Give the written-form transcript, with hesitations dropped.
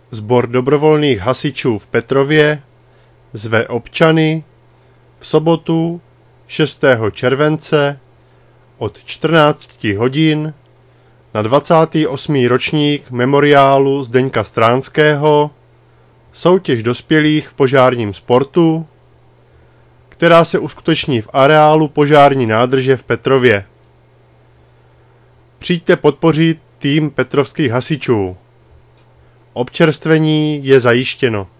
Sbor dobrovolných hasičů v Petrově zve občany v sobotu 6. července od 14 hodin na 28. ročník memoriálu Zdeňka Stránského, soutěž dospělých v požárním sportu, která se uskuteční v areálu požární nádrže v Petrově. Přijďte podpořit tým petrovských hasičů. Občerstvení je zajištěno.